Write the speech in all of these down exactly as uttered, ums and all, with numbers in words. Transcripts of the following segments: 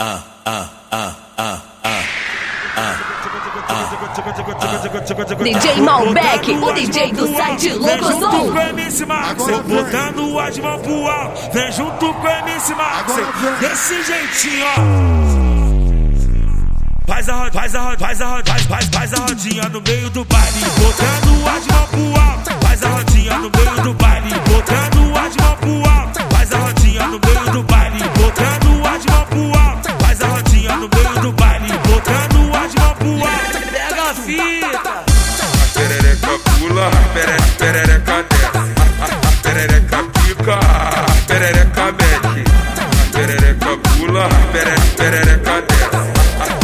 ah, ah, ah, ah, ah, ah, D J Malbec, o D J do site Louco Som. Vou botando as mãos pro alto, vem junto com o M C Max, desse jeitinho, ó. Faz a, faz a, faz a, faz, faz, faz a rodinha no meio do baile, botando as mãos pro alto. Faz a rodinha no meio do baile, botando as mãos pro alto. Faz a rodinha no meio do baile, botando as mãos pro alto. Faz a rodinha no meio do baile, botando as mãos pro alto. Pega a fita. A perereca pula, a pere, perereca desce, a, a, a perereca pica, a perereca mete. A perereca pula, a pere, perereca desce.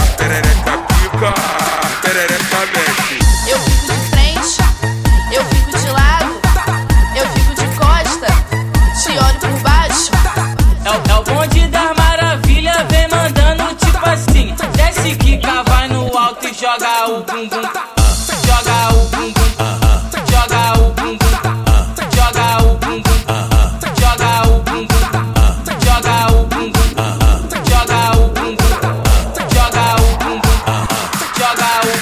Eu fico de frente, eu fico de lado, eu fico de costa, te olho por baixo. É o, é o bonde das maravilhas, vem mandando tipo assim. Desce, quica, vai no alto e joga o bumbum. Joga o bumbum, joga o bumbum, joga o bumbum, joga o bumbum, joga o bumbum, joga o bumbum, joga o bumbum, joga o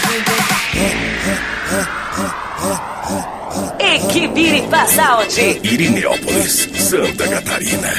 bumbum. Equipe Iripa Sound. Irineópolis, Santa Catarina.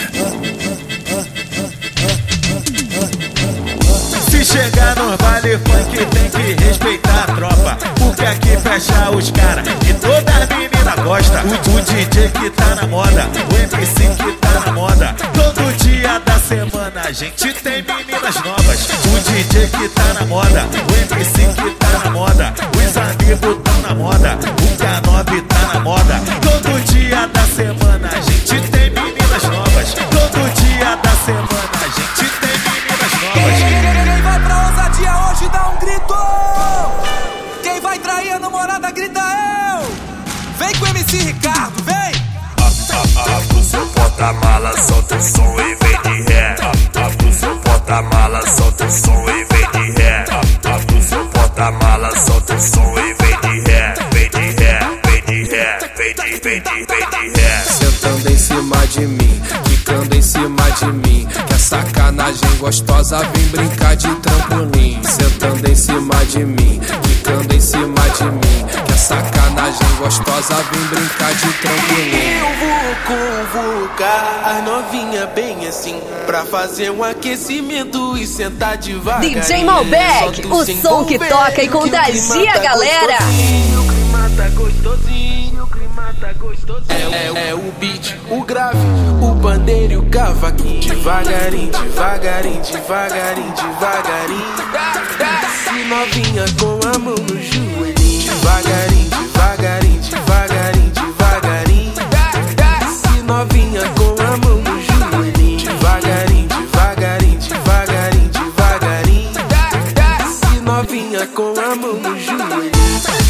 Se chegar no baile funk tem que respeitar a tropa, porque aqui fecha os cara e toda as meninas gosta. O, o D J que tá na moda, o M C que tá na moda. Todo dia da semana a gente tem meninas novas. O D J que tá na moda, o M C que tá na moda. Os amigos tão na moda, o K nove tá na moda. Todo dia da semana a gente tem meninas novas. Todo dia da semana a gente tem meninas novas. Quem vai pra ousadia hoje dá um grito. Quem vai trair a namorada grita eu. Vem com o M C Ricardo, vem. Abre o seu porta-mala, solta o som e vem de ré. Abre o seu porta-mala, solta o som e vem de ré. Abre o seu porta-mala, solta o som e vem de ré. Vem de ré, vem de ré, vem de, vem de, vem de ré. Sentando em cima de mim, quicando em cima de mim. Que a sacanagem gostosa vem brincar de trampolim. Sentando em cima de mim, quicando em cima de mim. Que a sacanagem gostosa vem brincar de trampolim. Eu vou convocar as novinha bem assim, pra fazer um aquecimento e sentar devagar. D J Malbec, o som que toca e contagia a galera. O clima tá gostosinho, o clima tá gostosinho. É, é o beat, o grave, o pandeiro e o cavaquinho. Devagarinho, devagarinho, devagarinho, devagarinho. Desce novinha com a mão no joelhinho. Devagarinho, devagarinho, devagarinho, devagarinho. Desce novinha com a mão no joelhinho. Devagarinho, devagarinho, devagarinho, devagarinho. Desce novinha com a mão no joelhinho.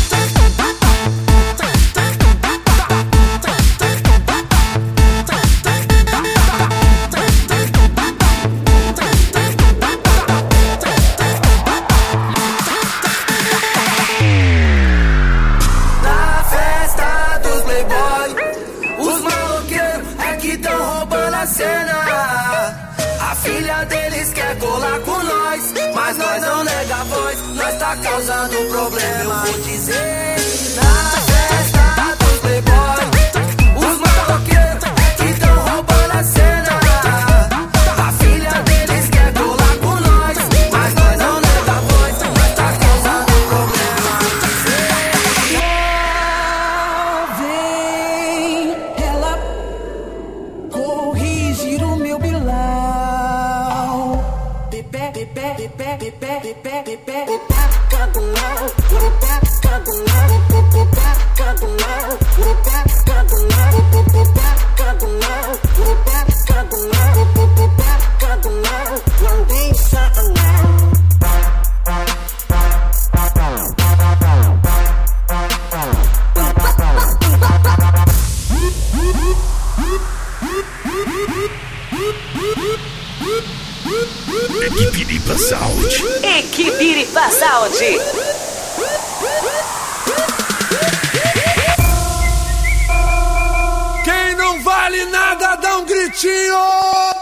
A filha deles quer colar com nós, mas nós não nega a voz, nós tá causando problema. Eu vou dizer, na festa dos playboy, os maloqueiros é que tão roubando a cena. A filha deles quer colar com nós, mas nós não nega a voz, nós tá causando problema. Vem, ela corrigir o meu bilhão. Não deixa não. Equipe Iripa Sound. Equipe Iripa Sound. Quem não vale nada dá um gritinho.